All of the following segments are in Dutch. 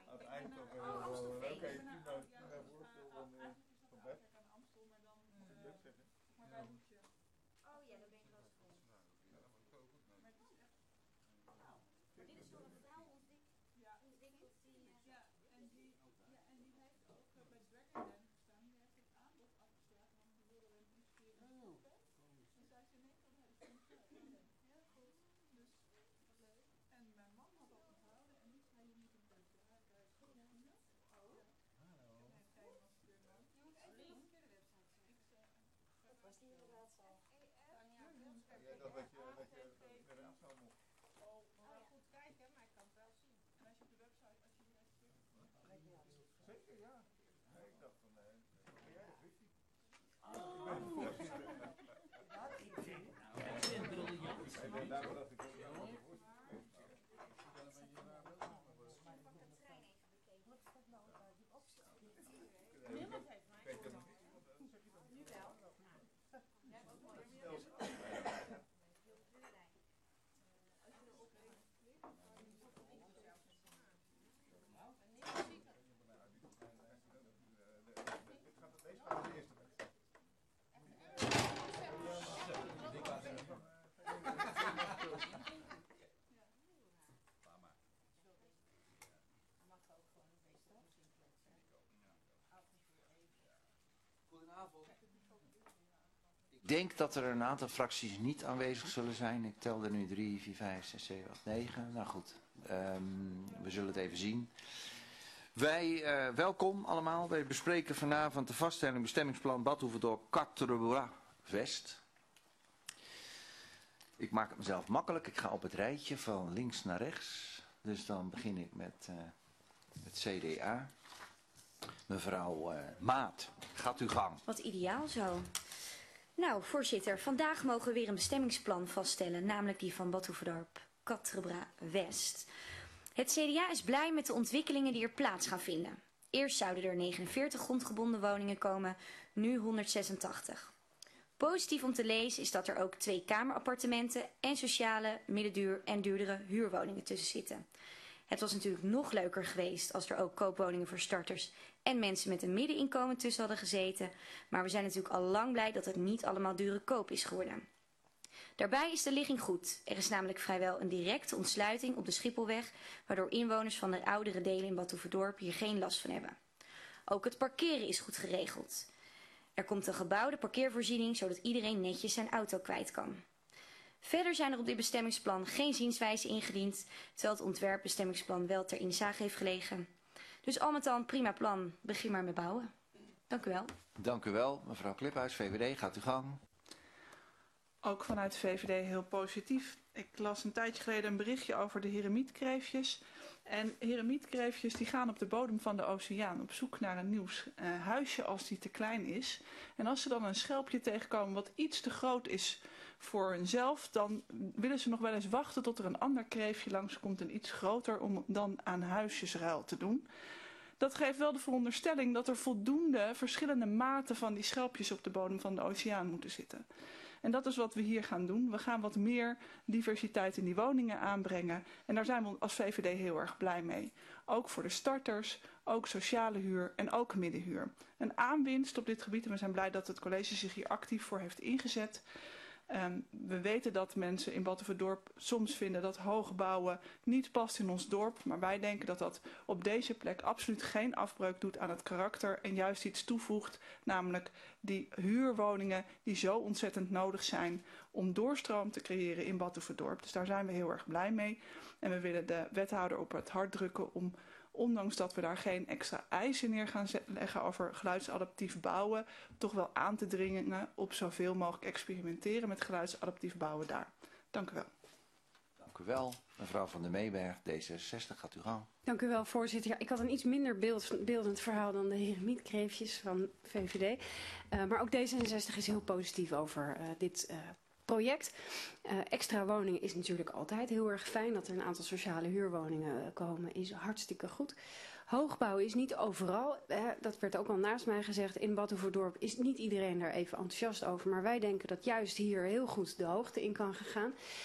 uiteindelijk toch wel... Oké, prima voorstel van Bert. Oh ja, dat ben ik wel eens geweest. Dit is zo'n vrouw, ons dik tot die... Ja, en die heeft ook bij Dragonland gestaan. Die heeft het aanbod afgeslagen, want die wilden een inspirerend en zei ze nee, dat heeft ze niet gedaan. Heel goed. Dus, wat leuk. En mijn man had dat onthouden en die zei je moet een beetje goedvinden. Oh. Hallo. En hij was weer leuk. Je moet even nog een keer de website zeggen. Dat was die inderdaad zo. Jij dacht dat je eruit zou mocht. Oh, maar goed kijken, maar ik kan het wel zien. En als je op de website, als je die Zeker, ja. Nee, ik dacht van, ben jij de Vicky? En daarom dacht ik ook, ja, wat een woord. Niemand heeft mij gedaan. Nu wel. Jij hebt ook mooi. Als je erop klikt, Deze gaat de eerste weg. Goedenavond. Ik denk dat er een aantal fracties niet aanwezig zullen zijn. Ik tel er nu 3, 4, 5, 6, 7, 8, 9. Nou goed, we zullen het even zien. Wij, welkom allemaal. Wij bespreken vanavond de vaststelling bestemmingsplan Bad Hoeverdorp Quatre-Bras West. Ik maak het mezelf makkelijk. Ik ga op het rijtje van links naar rechts. Dus dan begin ik met het CDA. Mevrouw Maat, gaat uw gang. Wat ideaal zo. Nou, voorzitter, vandaag mogen we weer een bestemmingsplan vaststellen, namelijk die van Bad Hoeverdorp Quatre-Bras West. Het CDA is blij met de ontwikkelingen die er plaats gaan vinden. Eerst zouden er 49 grondgebonden woningen komen, nu 186. Positief om te lezen is dat er ook 2 kamerappartementen en sociale, middenduur en duurdere huurwoningen tussen zitten. Het was natuurlijk nog leuker geweest als er ook koopwoningen voor starters en mensen met een middeninkomen tussen hadden gezeten. Maar we zijn natuurlijk al lang blij dat het niet allemaal dure koop is geworden. Daarbij is de ligging goed. Er is namelijk vrijwel een directe ontsluiting op de Schipholweg, waardoor inwoners van de oudere delen in Bad Hoeverdorp hier geen last van hebben. Ook het parkeren is goed geregeld. Er komt een gebouwde parkeervoorziening, zodat iedereen netjes zijn auto kwijt kan. Verder zijn er op dit bestemmingsplan geen zienswijzen ingediend, terwijl het ontwerpbestemmingsplan wel ter inzage heeft gelegen. Dus al met al een prima plan. Begin maar met bouwen. Dank u wel. Dank u wel, mevrouw Kliphuis, VVD, gaat uw gang. Ook vanuit de VVD heel positief. Ik las een tijdje geleden een berichtje over de heremietkreefjes. En heremietkreefjes die gaan op de bodem van de oceaan op zoek naar een nieuw huisje als die te klein is. En als ze dan een schelpje tegenkomen wat iets te groot is voor hunzelf, dan willen ze nog wel eens wachten tot er een ander kreefje langskomt en iets groter om dan aan huisjesruil te doen. Dat geeft wel de veronderstelling dat er voldoende verschillende maten van die schelpjes op de bodem van de oceaan moeten zitten. En dat is wat we hier gaan doen. We gaan wat meer diversiteit in die woningen aanbrengen. En daar zijn we als VVD heel erg blij mee. Ook voor de starters, ook sociale huur en ook middenhuur. Een aanwinst op dit gebied. En we zijn blij dat het college zich hier actief voor heeft ingezet. We weten dat mensen in Bad Hoeverdorp soms vinden dat hoog bouwen niet past in ons dorp. Maar wij denken dat dat op deze plek absoluut geen afbreuk doet aan het karakter. En juist iets toevoegt, namelijk die huurwoningen die zo ontzettend nodig zijn om doorstroom te creëren in Bad Hoeverdorp. Dus daar zijn we heel erg blij mee. En we willen de wethouder op het hart drukken om, ondanks dat we daar geen extra eisen neer gaan leggen over geluidsadaptief bouwen, toch wel aan te dringen op zoveel mogelijk experimenteren met geluidsadaptief bouwen daar. Dank u wel. Dank u wel. Mevrouw van der Meeberg, D66, gaat u gang. Dank u wel, voorzitter. Ja, ik had een iets minder beeldend verhaal dan de heremietkreefjes van VVD. Maar ook D66 is heel positief over dit project. Extra woningen is natuurlijk altijd heel erg fijn. Dat er een aantal sociale huurwoningen komen is hartstikke goed. Hoogbouw is niet overal. Dat werd ook al naast mij gezegd. In Bad Hoeverdorp is niet iedereen daar even enthousiast over. Maar wij denken dat juist hier heel goed de hoogte in kan gaan.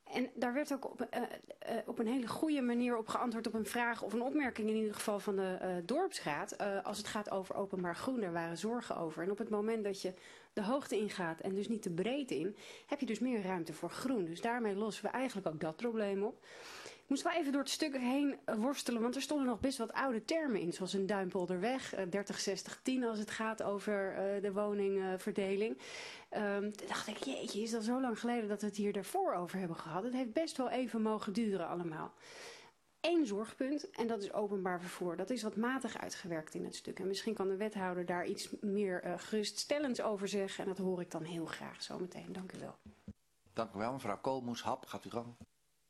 En daar werd ook op een hele goede manier op geantwoord op een vraag of een opmerking in ieder geval van de dorpsraad. Als het gaat over openbaar groen, daar waren zorgen over. En op het moment dat je de hoogte ingaat en dus niet de breedte in, heb je dus meer ruimte voor groen. Dus daarmee lossen we eigenlijk ook dat probleem op. Ik moest wel even door het stuk heen worstelen, want er stonden nog best wat oude termen in. Zoals een Duimpolderweg, 30-60-10 als het gaat over de woningverdeling. Toen dacht ik, jeetje, is dat zo lang geleden dat we het hier daarvoor over hebben gehad. Het heeft best wel even mogen duren allemaal. Eén zorgpunt, en dat is openbaar vervoer. Dat is wat matig uitgewerkt in het stuk. En misschien kan de wethouder daar iets meer geruststellends over zeggen. En dat hoor ik dan heel graag zometeen. Dank u wel. Dank u wel, mevrouw Koolmoes. Hap, gaat u gang.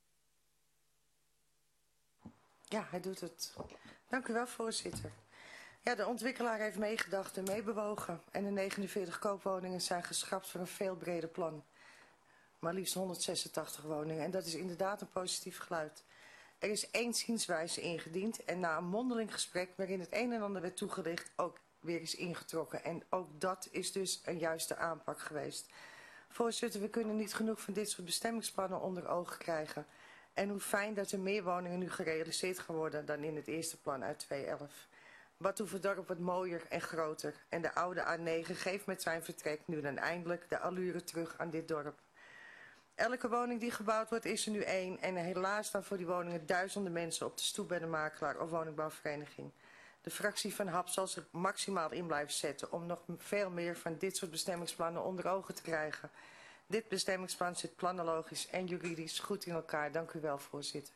Ja, hij doet het. Dank u wel, voorzitter. Ja, de ontwikkelaar heeft meegedacht en meebewogen. En de 49 koopwoningen zijn geschrapt voor een veel breder plan. Maar liefst 186 woningen. En dat is inderdaad een positief geluid. Er is één zienswijze ingediend en na een mondeling gesprek waarin het een en ander werd toegelicht ook weer is ingetrokken. En ook dat is dus een juiste aanpak geweest. Voorzitter, we kunnen niet genoeg van dit soort bestemmingsplannen onder ogen krijgen. En hoe fijn dat er meer woningen nu gerealiseerd gaan worden dan in het eerste plan uit 2011. Batouverdorp wordt mooier en groter. En de oude A9 geeft met zijn vertrek nu dan eindelijk de allure terug aan dit dorp. Elke woning die gebouwd wordt is er nu één. En helaas staan voor die woningen duizenden mensen op de stoep bij de makelaar of woningbouwvereniging. De fractie van HAP zal zich maximaal in blijven zetten om nog veel meer van dit soort bestemmingsplannen onder ogen te krijgen. Dit bestemmingsplan zit planologisch en juridisch goed in elkaar. Dank u wel, voorzitter.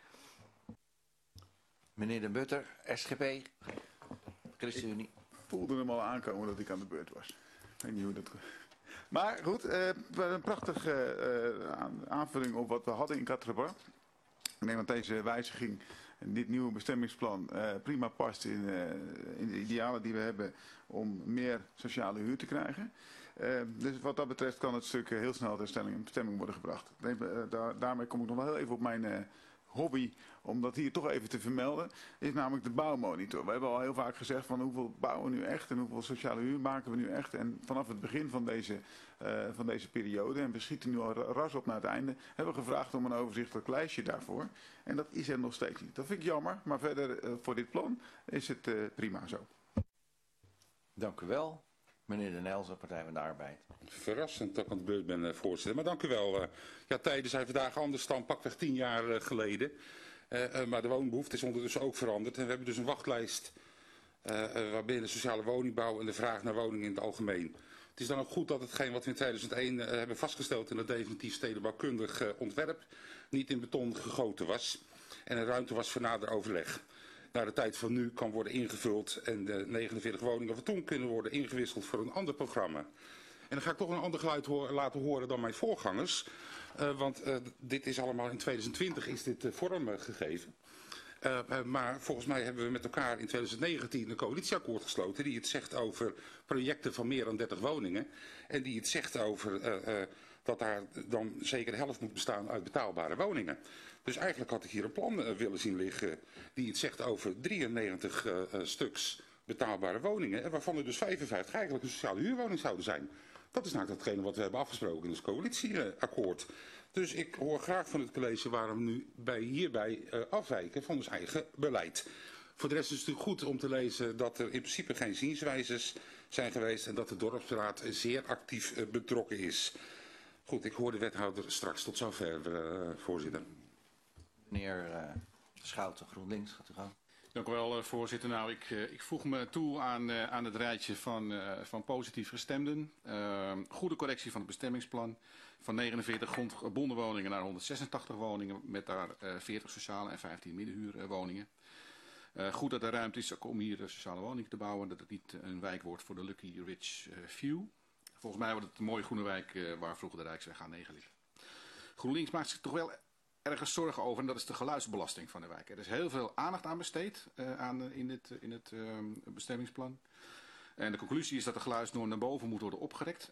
Meneer De Butter, SGP, ChristenUnie. Ik voelde hem al aankomen dat ik aan de beurt was. Ik weet niet hoe dat... Maar goed, een prachtige aanvulling op wat we hadden in Katreba. Ik denk dat deze wijziging en dit nieuwe bestemmingsplan prima past in de idealen die we hebben om meer sociale huur te krijgen. Dus wat dat betreft kan het stuk heel snel ter stemming worden gebracht. Daarmee kom ik nog wel heel even op mijn hobby, om dat hier toch even te vermelden, is namelijk de bouwmonitor. We hebben al heel vaak gezegd van hoeveel bouwen we nu echt en hoeveel sociale huur maken we nu echt. En vanaf het begin van deze periode, en we schieten nu al ras op naar het einde, hebben we gevraagd om een overzichtelijk lijstje daarvoor. En dat is er nog steeds niet. Dat vind ik jammer, maar verder voor dit plan is het prima zo. Dank u wel. Meneer De Nelsen, Partij van de Arbeid. Verrassend dat ik aan de beurt ben, voorzitter. Maar dank u wel. Ja, tijden zijn vandaag anders dan pakweg 10 jaar geleden. Maar de woonbehoefte is ondertussen ook veranderd. En we hebben dus een wachtlijst waarbinnen sociale woningbouw en de vraag naar woningen in het algemeen. Het is dan ook goed dat hetgeen wat we in 2001 hebben vastgesteld in het definitief stedenbouwkundig ontwerp niet in beton gegoten was. En er ruimte was voor nader overleg. Naar de tijd van nu kan worden ingevuld en de 49 woningen van toen kunnen worden ingewisseld voor een ander programma. En dan ga ik toch een ander geluid laten horen dan mijn voorgangers. Want dit is allemaal in 2020 is dit vorm gegeven. Maar volgens mij hebben we met elkaar in 2019 een coalitieakkoord gesloten die het zegt over projecten van meer dan 30 woningen. En die het zegt over dat daar dan zeker de helft moet bestaan uit betaalbare woningen. Dus eigenlijk had ik hier een plan willen zien liggen die het zegt over 93 stuks betaalbare woningen. En waarvan er dus 55 eigenlijk een sociale huurwoning zouden zijn. Dat is namelijk datgene wat we hebben afgesproken in het coalitieakkoord. Dus ik hoor graag van het college waarom we nu hierbij afwijken van ons eigen beleid. Voor de rest is het natuurlijk goed om te lezen dat er in principe geen zienswijzes zijn geweest en dat de dorpsraad zeer actief betrokken is. Goed, ik hoor de wethouder straks. Tot zover, voorzitter. Meneer Schouten, GroenLinks, gaat u gang. Dank u wel, voorzitter. Nou, ik voeg me toe aan het rijtje van positief gestemden. Goede correctie van het bestemmingsplan. Van 49 grondgebonden woningen naar 186 woningen. Met daar 40 sociale en 15 middenhuurwoningen. Goed dat er ruimte is om hier sociale woningen te bouwen. Dat het niet een wijk wordt voor de Lucky Rich Few. Volgens mij wordt het een mooie groene wijk waar vroeger de Rijksweg A9 ligt. GroenLinks maakt zich toch wel ergens zorgen over en dat is de geluidsbelasting van de wijk. Er is heel veel aandacht aan besteed in het bestemmingsplan. En de conclusie is dat de geluidsnorm naar boven moet worden opgerekt.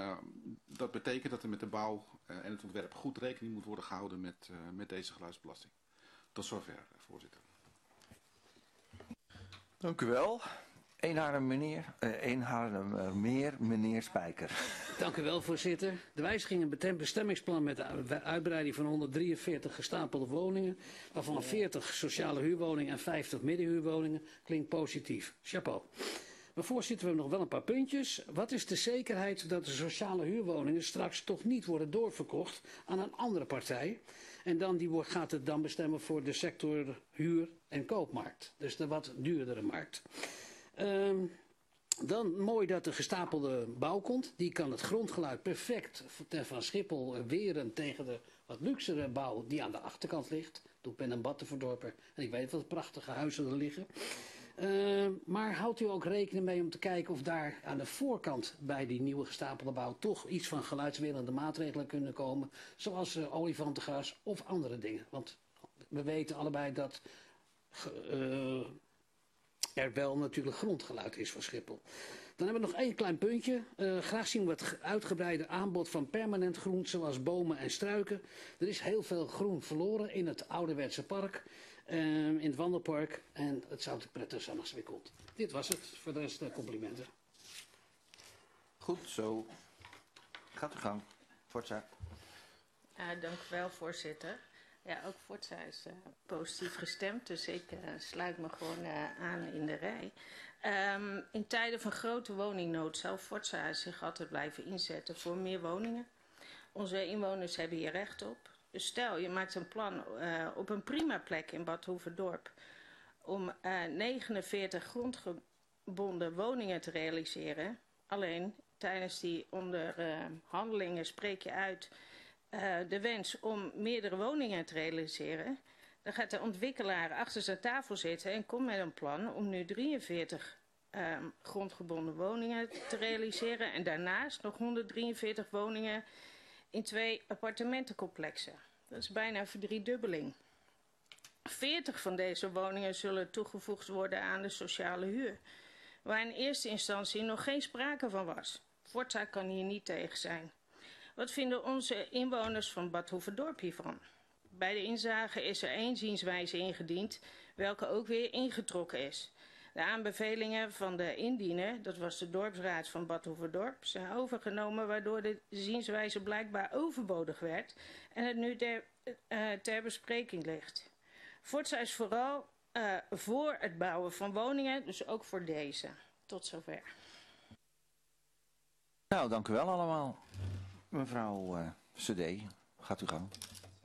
Dat betekent dat er met de bouw en het ontwerp goed rekening moet worden gehouden met deze geluidsbelasting. Tot zover, voorzitter. Dank u wel. Eenhaarlemmermeer, meneer Spijker. Dank u wel, voorzitter. De wijziging betreft bestemmingsplan met de uitbreiding van 143 gestapelde woningen, waarvan 40 sociale huurwoningen en 50 middenhuurwoningen, klinkt positief. Chapeau. Maar voorzitter, we hebben nog wel een paar puntjes. Wat is de zekerheid dat de sociale huurwoningen straks toch niet worden doorverkocht aan een andere partij? En dan gaat het dan bestemmen voor de sector huur- en koopmarkt. Dus de wat duurdere markt. Dan mooi dat de gestapelde bouw komt. Die kan het grondgeluid perfect van Schiphol weren tegen de wat luxere bouw die aan de achterkant ligt. Ik ben een Battenverdorper en ik weet wat prachtige huizen er liggen. Maar houdt u ook rekening mee om te kijken of daar aan de voorkant bij die nieuwe gestapelde bouw toch iets van geluidswerende maatregelen kunnen komen. Zoals olifantengras of andere dingen. Want we weten allebei dat er wel natuurlijk grondgeluid is voor Schiphol. Dan hebben we nog één klein puntje. Graag zien we het uitgebreide aanbod van permanent groen, zoals bomen en struiken. Er is heel veel groen verloren in het ouderwetse park, in het wandelpark. En het zou te prettig zijn als het weer komt. Dit was het. Voor de rest complimenten. Goed zo. Gaat uw gang. Forza. Dank u wel, voorzitter. Ja, ook Forza is positief gestemd, dus ik sluit me gewoon aan in de rij. In tijden van grote woningnood zal Forza zich altijd blijven inzetten voor meer woningen. Onze inwoners hebben hier recht op. Dus stel, je maakt een plan op een prima plek in Bad Hoeverdorp om 49 grondgebonden woningen te realiseren. Alleen tijdens die onderhandelingen spreek je uit de wens om meerdere woningen te realiseren. Dan gaat de ontwikkelaar achter zijn tafel zitten en komt met een plan om nu 43 grondgebonden woningen te realiseren. En daarnaast nog 143 woningen in 2 appartementencomplexen. Dat is bijna een verdriedubbeling. 40 van deze woningen zullen toegevoegd worden aan de sociale huur, waar in eerste instantie nog geen sprake van was. Forza kan hier niet tegen zijn. Wat vinden onze inwoners van Bad Hoeverdorp hiervan? Bij de inzage is er 1 zienswijze ingediend, welke ook weer ingetrokken is. De aanbevelingen van de indiener, dat was de dorpsraad van Bad Hoeverdorp, zijn overgenomen, waardoor de zienswijze blijkbaar overbodig werd en het nu ter bespreking ligt. Forza is vooral voor het bouwen van woningen, dus ook voor deze. Tot zover. Nou, dank u wel allemaal. Mevrouw Cedé, gaat u gang.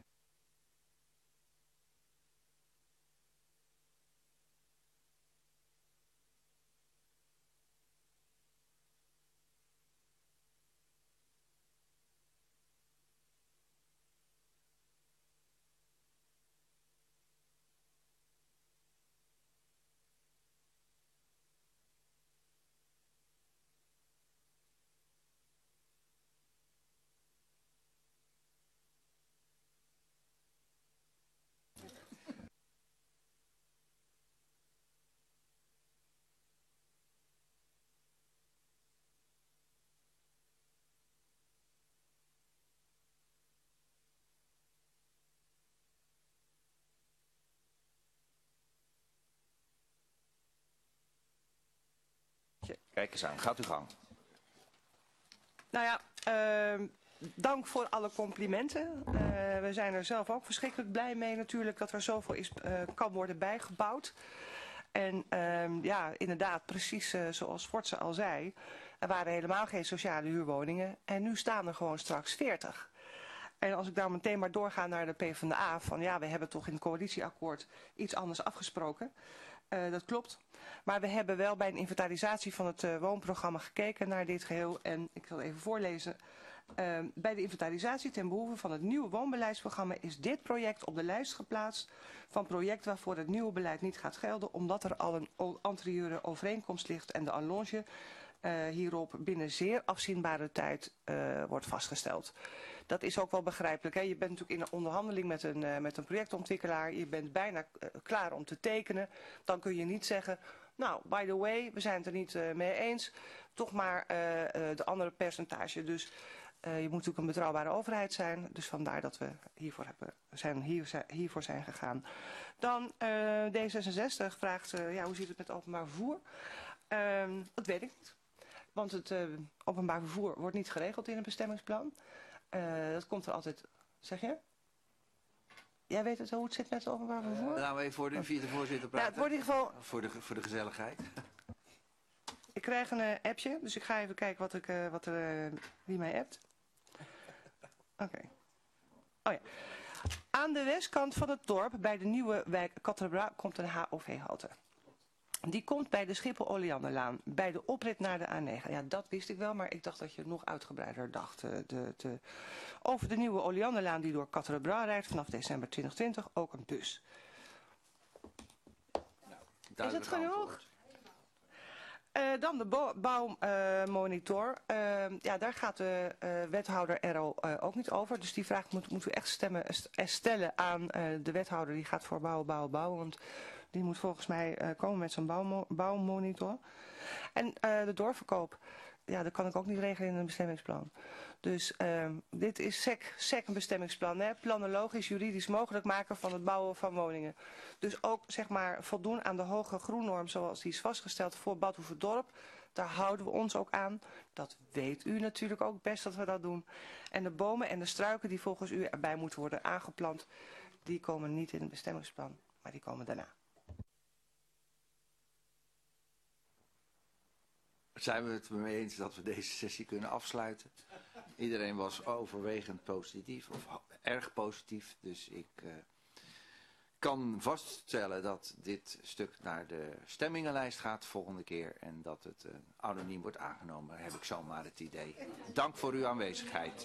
Kijk eens aan, gaat u gang. Nou ja, dank voor alle complimenten. We zijn er zelf ook verschrikkelijk blij mee natuurlijk dat er zoveel kan worden bijgebouwd. En ja, inderdaad, precies zoals Forza al zei, er waren helemaal geen sociale huurwoningen en nu staan er gewoon straks 40. En als ik nou meteen maar doorga naar de PvdA, van ja, we hebben toch in het coalitieakkoord iets anders afgesproken. Dat klopt. Maar we hebben wel bij een inventarisatie van het woonprogramma gekeken naar dit geheel. En ik zal even voorlezen. Bij de inventarisatie ten behoeve van het nieuwe woonbeleidsprogramma is dit project op de lijst geplaatst van project waarvoor het nieuwe beleid niet gaat gelden, omdat er al een anterieure overeenkomst ligt en de allonge hierop binnen zeer afzienbare tijd wordt vastgesteld. Dat is ook wel begrijpelijk. Hè? Je bent natuurlijk in een onderhandeling met een projectontwikkelaar. Je bent bijna klaar om te tekenen. Dan kun je niet zeggen, nou, by the way, we zijn het er niet mee eens. Toch maar de andere percentage. Dus je moet natuurlijk een betrouwbare overheid zijn. Dus vandaar dat we hiervoor zijn gegaan. Dan D66 vraagt, ja, hoe zit het met openbaar vervoer? Dat weet ik niet. Want het openbaar vervoer wordt niet geregeld in een bestemmingsplan. Dat komt er altijd... Zeg je? Jij weet het hoe het zit met het openbaar vervoer? Laten we even voor de vicevoorzitter praten. Ja, het wordt in ieder geval... Voor de gezelligheid. Ik krijg een appje, dus ik ga even kijken wie mij appt. Oké. Oh ja. Aan de westkant van het dorp, bij de nieuwe wijk Kattenbra, komt een HOV-halte. Die komt bij de Schiphol-Oleanderlaan, bij de oprit naar de A9. Ja, dat wist ik wel, maar ik dacht dat je het nog uitgebreider dacht. Over de nieuwe Oleanderlaan die door Kattenbra rijdt vanaf december 2020, ook een bus. Is het genoeg? Dan de bouwmonitor. Ja, daar gaat de wethouder er ook niet over. Dus die vraag moet u echt stellen aan de wethouder. Die gaat voor bouwen. Want die moet volgens mij komen met zo'n bouwmonitor. En de doorverkoop. Ja, dat kan ik ook niet regelen in een bestemmingsplan. Dus dit is SEC een bestemmingsplan. Hè? Planologisch, juridisch mogelijk maken van het bouwen van woningen. Dus ook zeg maar voldoen aan de hoge groennorm zoals die is vastgesteld voor Bad Hoeverdorp. Daar houden we ons ook aan. Dat weet u natuurlijk ook best dat we dat doen. En de bomen en de struiken die volgens u erbij moeten worden aangeplant, die komen niet in het bestemmingsplan, maar die komen daarna. Zijn we het mee eens dat we deze sessie kunnen afsluiten? Iedereen was overwegend positief of erg positief. Dus ik kan vaststellen dat dit stuk naar de stemmingenlijst gaat volgende keer. En dat het anoniem wordt aangenomen, heb ik zomaar het idee. Dank voor uw aanwezigheid.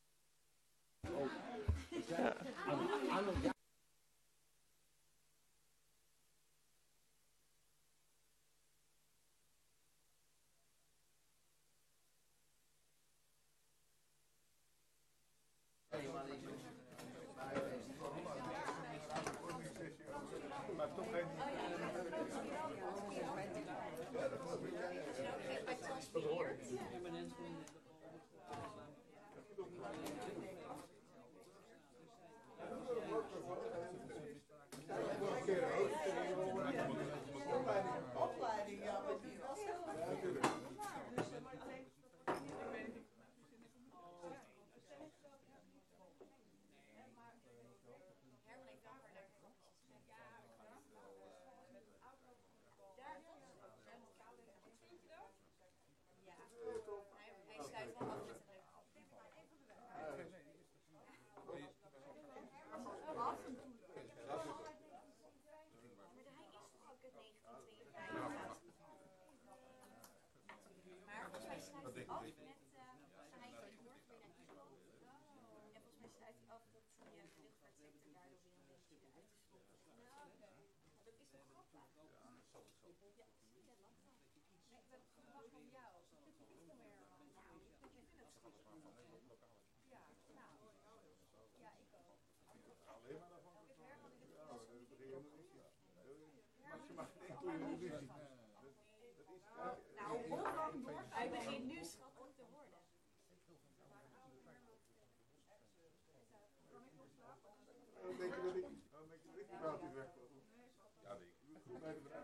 Hij begint nu schappelijk te worden. Denk je dat ik niet weg was? Ja, denk ik. Goed bij de vrouw.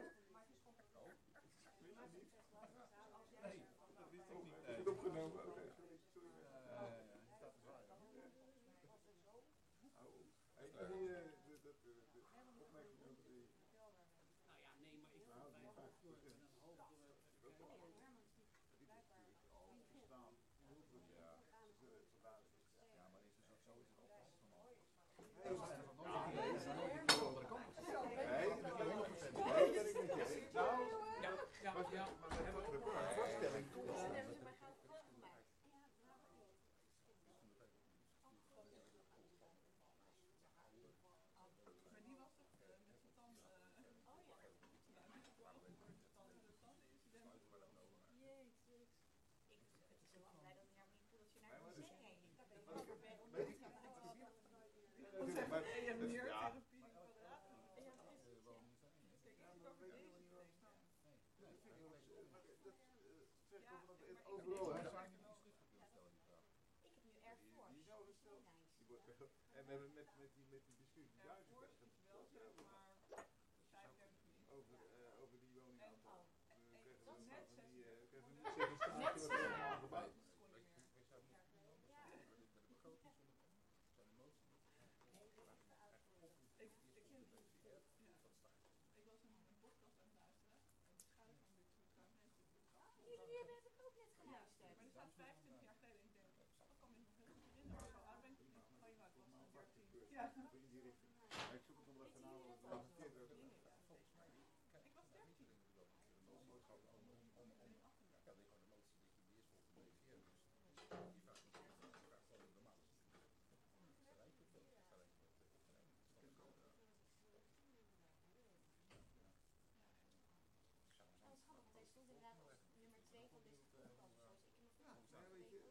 Nee, dat wist ik niet. Is het opgenomen? Oké, sorry. Dat is waar. Heeft hij die opmerking over die... Nou ja, nee, maar ik vond bij het antwoord met een hoofd door het En met die discussie Duitsers over die woningaantal. 25 jaar geleden. Ik denk, dat kan me nog heel goed herinneren. Zo oud ben ik niet. Oh, je was al 13. Ja. Ik zoek het nog even na. Ik was 13. Nummer 2 van deze proefkant, zoals ik hem Maar weet je,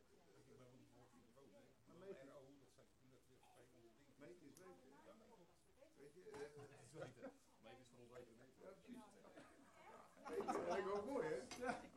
meten is weten. Weet je, Meten is van ons weten. ja, precies. Meten is eigenlijk wel mooi, hè? Ja.